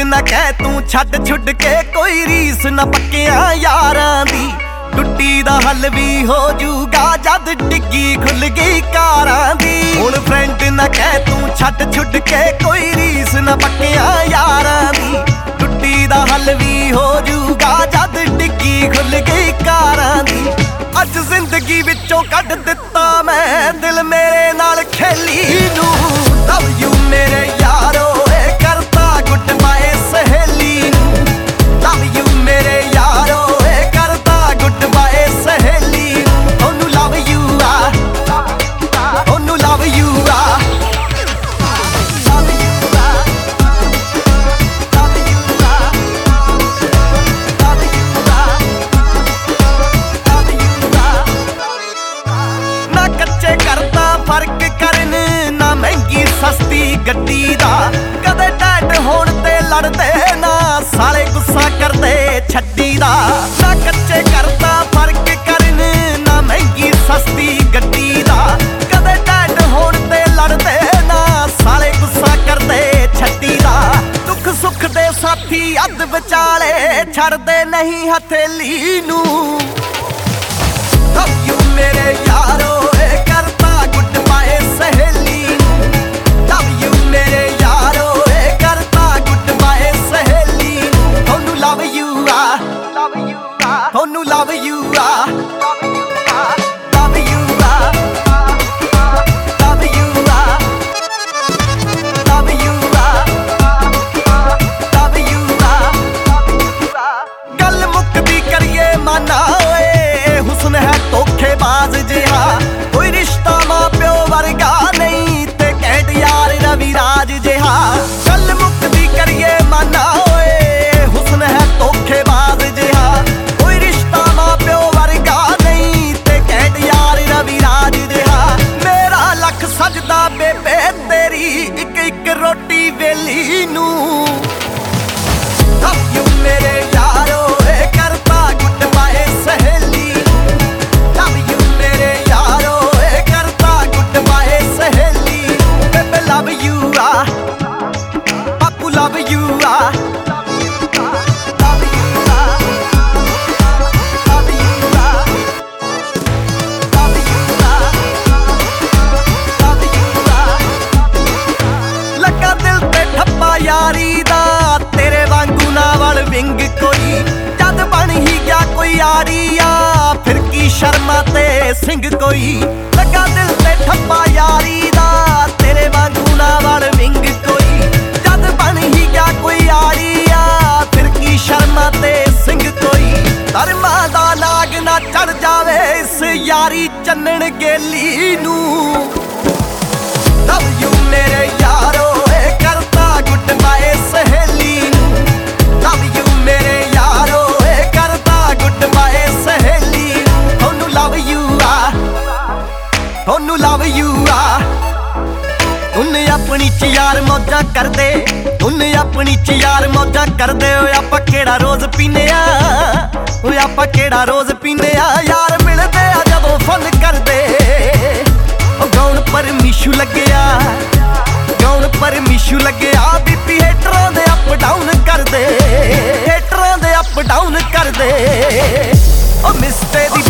ना कह तू छड्ड छुड के कोई रीस ना पक्कियां यारां दी। टुट्टी दा हल भी हो जूगा जद डिग्गी खुल गई कारां दी। हुण फ्रेंड ना कह तू छड्ड छुड के कोई रीस ना पक्कियां यारां दी। टुट्टी दा हल भी हो जूगा जद डिग्गी खुल गई कारां दी। अज जिंदगी विचों कढ दिता मैं दिल मेरे नाल खेली नू। लव यू मेरे यारो करता गुड बाय सहेली नू। लव यू मेरे यारो करता गुड बाय सहेली नू। ओनू लव यू आ, ओनू लव यू आ। फर्क करन ना महंगी सस्ती गड्डी दा। कदे डैड होण ते लड़दे ना साले गुस्सा करदे छड्डी दा। ना कच्चे करदा फर्क करन ना महंगी सस्ती गड्डी दा। कदे डैड होण ते लड़दे ना साले गुस्सा करदे छड्डी दा। दुख सुख दे साथी अध विचाले छड़दे नहीं हथेली नू। लव यू मेरे यारो करता गुड बाय सहेली नू। लव यू मेरे यारो करता गुड बाय सहेली नू। ओनू लव यू आ, ओनू लव यू आ। गल मुकदी करिए माना हुस्न है धोखेबाज जिहा। कोई रिश्ता मां प्यो वर्गा नहीं ते कैंट यार रविराज जिहा। गल मुकदी करिए माना हुस्न है धोखेबाज जिहा। कोई रिश्ता मां प्यो वर्गा नहीं ते कैंट यार रविराज जिहा। मेरा लख सजदा बेबे तेरी एक एक रोटी वेली नू। लव यू मेरे यारो करता गुड बाय सहेली। Love you ah, Papu love you ah, love you ah, love you ah, love you ah, love you ah। लगा दिल ते ठप्पा यारी दा तेरे वांगू ना वल विंग कोई। जद बन ही गया कोई यारी आ फिर की शर्मा ते सिंह कोई। लगा दिल ते ठप्पा यारी दा तेरे वांगू ना वल विंग कोई। जद बन ही गया कोई यारी आ फिर की शर्मा ते सिंह कोई। धर्मा दा नाग ना चढ़ जावे इस यारी चन्नन गेली नू। लव यू मेरे यारो करता गुड बाय सहेली नू। लव यू मेरे यारो करता गुड बाय सहेली नू। ओनू लव यू आ, ओनू लव यू आ। उन्ने अपनी च यार मौजा कर दे, उन्ने अपनी च यार मौजा कर दे। आपां केड़ा रोज पीने आ, आपां केड़ा रोज पीने आ। यार मिलदे आ जदों फन कर दे। गाउन पर मिशू लग्या, गाउन पर मिशू लग्या। बीपी हेटरां दे अप डाउन कर दे, हेटरां दे अप डाउन कर दे। ओ मिस्टे दी